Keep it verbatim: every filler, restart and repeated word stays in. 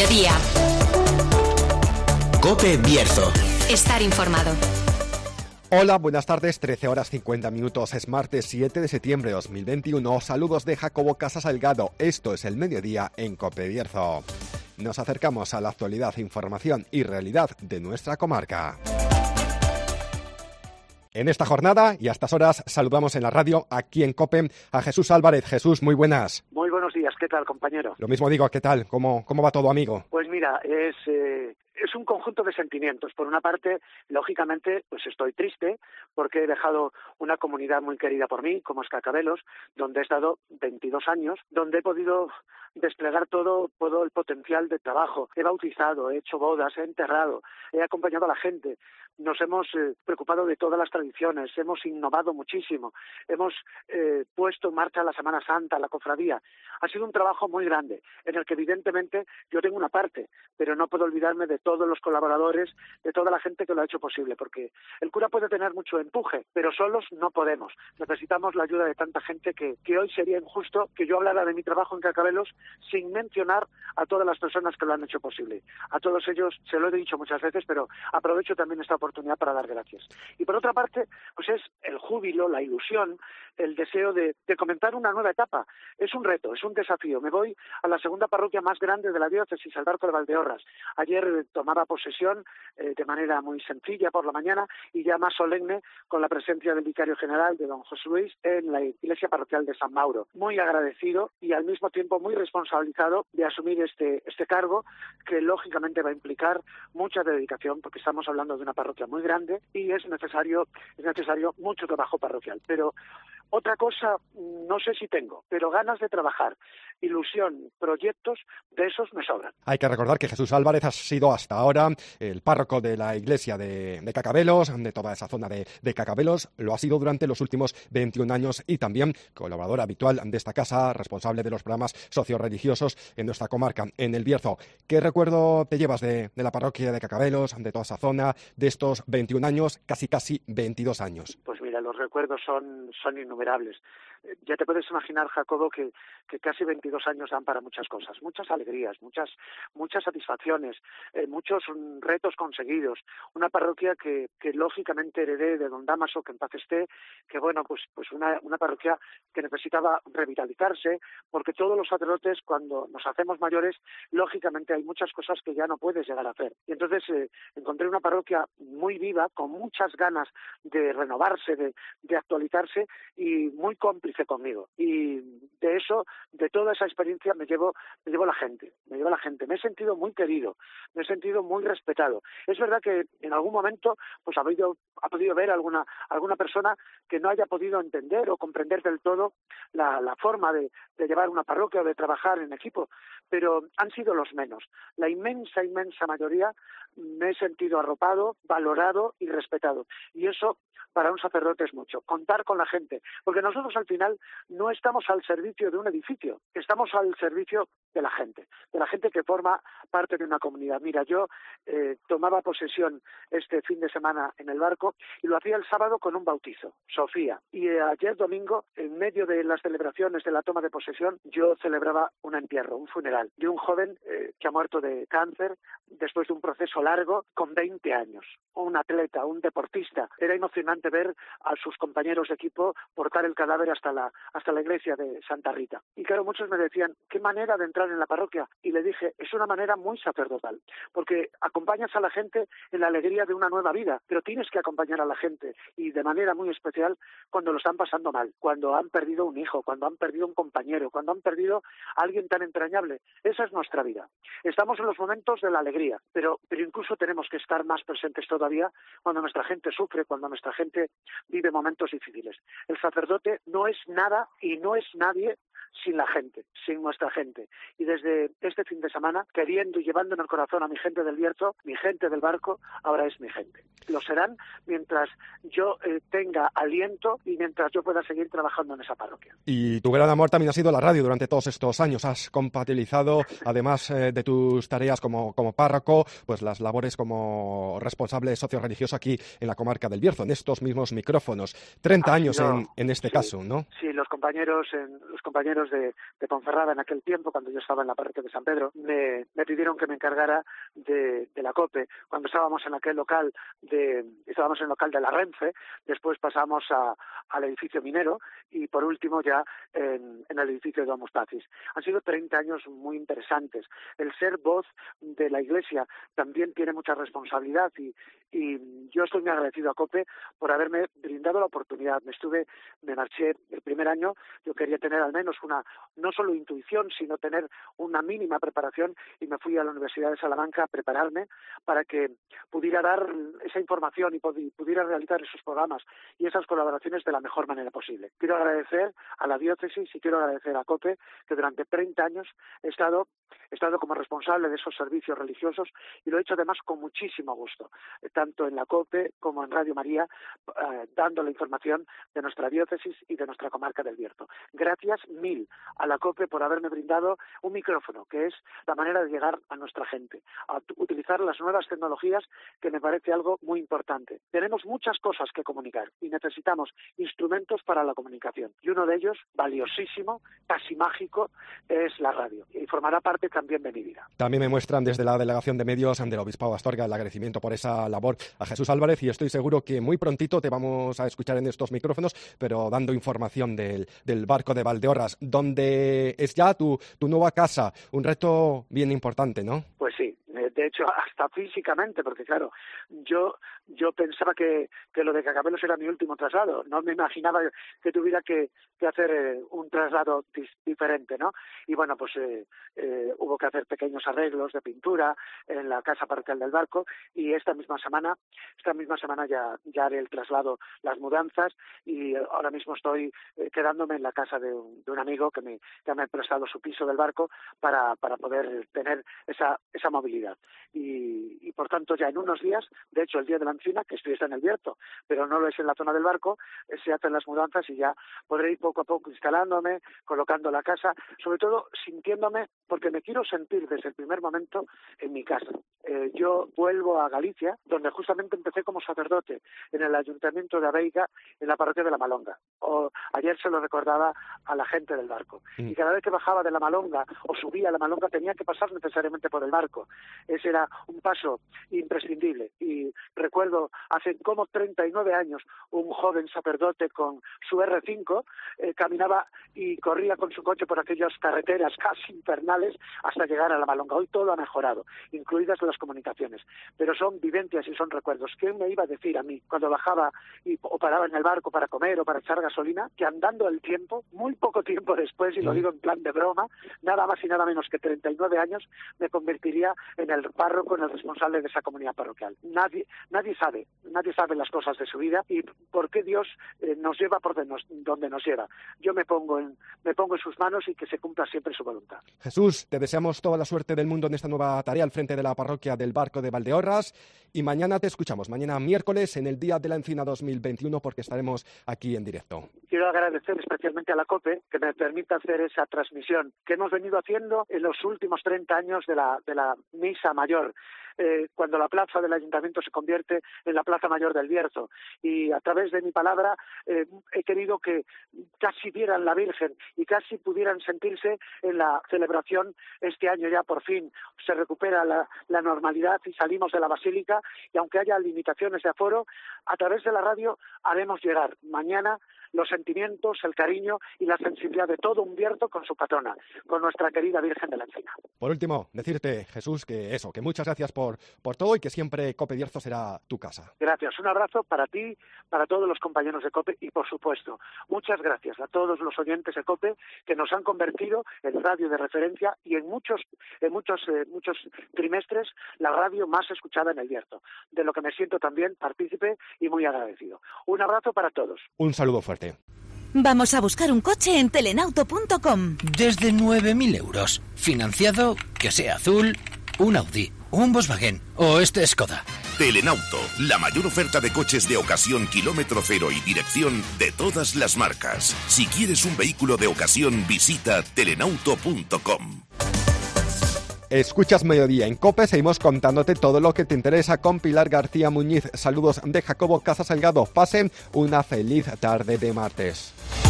mediodía. COPE Bierzo. Estar informado. Hola, buenas tardes, trece horas cincuenta minutos, es martes siete de septiembre de dos mil veintiuno. Saludos de Jacobo Casa Salgado. Esto es el mediodía en COPE Bierzo. Nos acercamos a la actualidad, información y realidad de nuestra comarca. En esta jornada y a estas horas saludamos en la radio, aquí en COPE, a Jesús Álvarez. Jesús, muy buenas. Muy buenos días, ¿qué tal, compañero? Lo mismo digo, ¿qué tal? ¿Cómo, cómo va todo, amigo? Pues mira, es... Eh... Es un conjunto de sentimientos. Por una parte, lógicamente, pues estoy triste porque he dejado una comunidad muy querida por mí, como es Cacabelos, donde he estado veintidós años, donde he podido desplegar todo, todo el potencial de trabajo. He bautizado, he hecho bodas, he enterrado, he acompañado a la gente. Nos hemos eh, preocupado de todas las tradiciones, hemos innovado muchísimo, hemos eh, puesto en marcha la Semana Santa, la cofradía. Ha sido un trabajo muy grande, en el que evidentemente yo tengo una parte, pero no puedo olvidarme de todos los colaboradores, de toda la gente que lo ha hecho posible, porque el cura puede tener mucho empuje, pero solos no podemos. Necesitamos la ayuda de tanta gente que, que hoy sería injusto que yo hablara de mi trabajo en Cacabelos sin mencionar a todas las personas que lo han hecho posible. A todos ellos se lo he dicho muchas veces, pero aprovecho también esta oportunidad para dar gracias. Y por otra parte, pues es el júbilo, la ilusión, el deseo de, de comenzar una nueva etapa. Es un reto, es un desafío. Me voy a la segunda parroquia más grande de la diócesis, el Barco de Valdeorras. Ayer eh, tomaba posesión eh, de manera muy sencilla por la mañana y ya más solemne con la presencia del vicario general de don José Luis en la iglesia parroquial de San Mauro. Muy agradecido y al mismo tiempo muy responsabilizado de asumir este, este cargo que lógicamente va a implicar mucha dedicación porque estamos hablando de una parroquia muy grande y es necesario, es necesario mucho trabajo parroquial. Pero otra cosa, no sé si tengo, pero ganas de trabajar, ilusión, proyectos, de esos me sobran. Hay que recordar que Jesús Álvarez ha sido hasta ahora el párroco de la iglesia de, de Cacabelos, de toda esa zona de, de Cacabelos. Lo ha sido durante los últimos veintiún años y también colaborador habitual de esta casa, responsable de los programas socioreligiosos en nuestra comarca, en el Bierzo. ¿Qué recuerdo te llevas de, de la parroquia de Cacabelos, de toda esa zona, de estos veintiún años, casi casi veintidós años? Pues mira, los recuerdos son, son innumerables. Ya te puedes imaginar, Jacobo, que, que casi veintidós años dan para muchas cosas, muchas alegrías, muchas muchas satisfacciones, eh, muchos retos conseguidos. Una parroquia que, que lógicamente heredé de don Dámaso, que en paz esté, que bueno, pues pues una, una parroquia que necesitaba revitalizarse, porque todos los sacerdotes, cuando nos hacemos mayores, lógicamente hay muchas cosas que ya no puedes llegar a hacer. Y entonces eh, encontré una parroquia muy viva, con muchas ganas de renovarse, de, de actualizarse y muy cómplice conmigo. Y de eso, de toda esa experiencia me llevo, me llevo la gente, me llevo la gente. Me he sentido muy querido, me he sentido muy respetado. Es verdad que en algún momento pues ha podido, ha podido ver alguna, alguna persona que no haya podido entender o comprender del todo la, la forma de, de llevar una parroquia o de trabajar en equipo, pero han sido los menos. La inmensa, inmensa mayoría me he sentido arropado, valorado y respetado. Y eso para un sacerdote es mucho, contar con la gente, porque nosotros al final no estamos al servicio de un edificio, estamos al servicio de la gente, de la gente que forma parte de una comunidad. Mira, yo eh, tomaba posesión este fin de semana en el Barco y lo hacía el sábado con un bautizo, Sofía, y eh, ayer domingo, en medio de las celebraciones de la toma de posesión, yo celebraba un entierro, un funeral de un joven eh, que ha muerto de cáncer después de un proceso largo con veinte años, un atleta, un deportista. Era emocionante ver a sus compañeros de equipo portar el cadáver hasta la hasta la iglesia de Santa Rita. Y claro, muchos me decían, ¿qué manera de entrar en la parroquia? Y le dije, es una manera muy sacerdotal, porque acompañas a la gente en la alegría de una nueva vida, pero tienes que acompañar a la gente, y de manera muy especial cuando lo están pasando mal, cuando han perdido un hijo, cuando han perdido un compañero, cuando han perdido a alguien tan entrañable. Esa es nuestra vida. Estamos en los momentos de la alegría, pero, pero incluso tenemos que estar más presentes todavía cuando nuestra gente sufre, cuando nuestra gente vive momentos difíciles. El sacerdote no es nada y no es nadie sin la gente, sin nuestra gente. Y desde este fin de semana, queriendo y llevando en el corazón a mi gente del Bierzo, mi gente del Barco, ahora es mi gente. Lo serán mientras yo eh, tenga aliento y mientras yo pueda seguir trabajando en esa parroquia. Y tu gran amor también ha sido la radio durante todos estos años. Has compatibilizado, además eh, de tus tareas como, como párroco, pues las labores como responsable socioreligioso aquí en la comarca del Bierzo, en estos mismos micrófonos. treinta años en, en este sí, caso, ¿no? Sí, los compañeros, en, los compañeros vecinos de, de Ponferrada en aquel tiempo, cuando yo estaba en la parroquia de San Pedro, me, me pidieron que me encargara de, de la COPE. Cuando estábamos en aquel local de estábamos en el local de la Renfe, después pasamos a, al edificio minero y por último ya en, en el edificio de Domus Pacis. Han sido treinta años muy interesantes. El ser voz de la Iglesia también tiene mucha responsabilidad y, y yo estoy muy agradecido a COPE por haberme brindado la oportunidad. Me estuve, me marché el primer año, yo quería tener al menos una, no solo intuición, sino tener una mínima preparación y me fui a la Universidad de Salamanca a prepararme para que pudiera dar esa información y pudiera realizar esos programas y esas colaboraciones de la mejor manera posible. Quiero agradecer a la diócesis y quiero agradecer a COPE que durante treinta años he estado, he estado como responsable de esos servicios religiosos y lo he hecho además con muchísimo gusto, tanto en la COPE como en Radio María, eh, dando la información de nuestra diócesis y de nuestra comarca del Bierzo. Gracias mil a la COPE por haberme brindado un micrófono, que es la manera de llegar a nuestra gente, a utilizar las nuevas tecnologías, que me parece algo muy importante. Tenemos muchas cosas que comunicar y necesitamos instrumentos para la comunicación. Y uno de ellos, valiosísimo, casi mágico, es la radio. Y formará parte también de mi vida. También me muestran desde la Delegación de Medios del Obispado de Astorga el agradecimiento por esa labor a Jesús Álvarez y estoy seguro que muy prontito te vamos a escuchar en estos micrófonos, pero dando información del, del barco de Valdeorras, donde es ya tu, tu nueva casa. Un reto bien importante, ¿no? Pues sí. De hecho, hasta físicamente, porque claro, yo yo pensaba que, que lo de Cacabelos era mi último traslado. No me imaginaba que tuviera que, que hacer eh, un traslado dis, diferente, ¿no? Y bueno, pues eh, eh, hubo que hacer pequeños arreglos de pintura en la casa parroquial del barco y esta misma semana, esta misma semana ya, ya haré el traslado, las mudanzas y ahora mismo estoy eh, quedándome en la casa de un, de un amigo que me, que me ha prestado su piso del barco para, para poder tener esa, esa movilidad. Y, y por tanto ya en unos días, de hecho el día de la encina, que estoy en el Bierzo, pero no lo es en la zona del barco, eh, se hacen las mudanzas y ya podré ir poco a poco instalándome, colocando la casa, sobre todo sintiéndome, porque me quiero sentir desde el primer momento en mi casa. Eh, yo vuelvo a Galicia, donde justamente empecé como sacerdote, en el Ayuntamiento de Abeiga, en la parroquia de La Malonga. O, ayer se lo recordaba a la gente del barco. Y cada vez que bajaba de La Malonga o subía a La Malonga tenía que pasar necesariamente por el barco. Ese era un paso imprescindible. Y recuerdo hace como treinta y nueve años un joven sacerdote con su erre cinco eh, caminaba y corría con su coche por aquellas carreteras casi infernales hasta llegar a La Malonga. Hoy todo ha mejorado, incluidas las comunicaciones, pero son vivencias y son recuerdos. ¿Quién me iba a decir a mí cuando bajaba y, o paraba en el barco para comer o para echar gasolina que andando el tiempo, muy poco tiempo después, y lo digo en plan de broma, nada más y nada menos que treinta y nueve años, me convertiría en el párroco, en el responsable de esa comunidad parroquial? Nadie, nadie sabe, nadie sabe las cosas de su vida y por qué Dios eh, nos lleva por de nos, donde nos lleva. Yo me pongo en, me pongo en sus manos y que se cumpla siempre su voluntad. Jesús, te deseamos toda la suerte del mundo en esta nueva tarea al frente de la parroquia del Barco de Valdeorras y mañana te escuchamos, mañana miércoles en el Día de la Encina dos mil veintiuno, porque estaremos aquí en directo. Quiero agradecer especialmente a la COPE que me permita hacer esa transmisión que hemos venido haciendo en los últimos treinta años de la, de la Misa Mayor. Eh, cuando la plaza del Ayuntamiento se convierte en la Plaza Mayor del Bierzo. Y a través de mi palabra eh, he querido que casi vieran la Virgen y casi pudieran sentirse en la celebración. Este año ya por fin se recupera la, la normalidad y salimos de la Basílica, y aunque haya limitaciones de aforo, a través de la radio haremos llegar mañana los sentimientos, el cariño y la sensibilidad de todo un Bierzo con su patrona, con nuestra querida Virgen de la Encina. Por último, decirte, Jesús, que eso, que muchas gracias por, por todo y que siempre COPE Bierzo será tu casa. Gracias, un abrazo para ti, para todos los compañeros de COPE y, por supuesto, muchas gracias a todos los oyentes de COPE que nos han convertido en radio de referencia y en muchos, en muchos, eh, muchos trimestres la radio más escuchada en el Bierzo, de lo que me siento también partícipe y muy agradecido. Un abrazo para todos. Un saludo fuerte. Vamos a buscar un coche en telenauto punto com. Desde nueve mil euros. Financiado, que sea azul, un Audi, un Volkswagen o este Skoda. Telenauto, la mayor oferta de coches de ocasión, kilómetro cero y dirección de todas las marcas. Si quieres un vehículo de ocasión, visita telenauto punto com. Escuchas Mediodía en COPE, seguimos contándote todo lo que te interesa con Pilar García Muñiz. Saludos de Jacobo Casa Salgado. Pasen una feliz tarde de martes.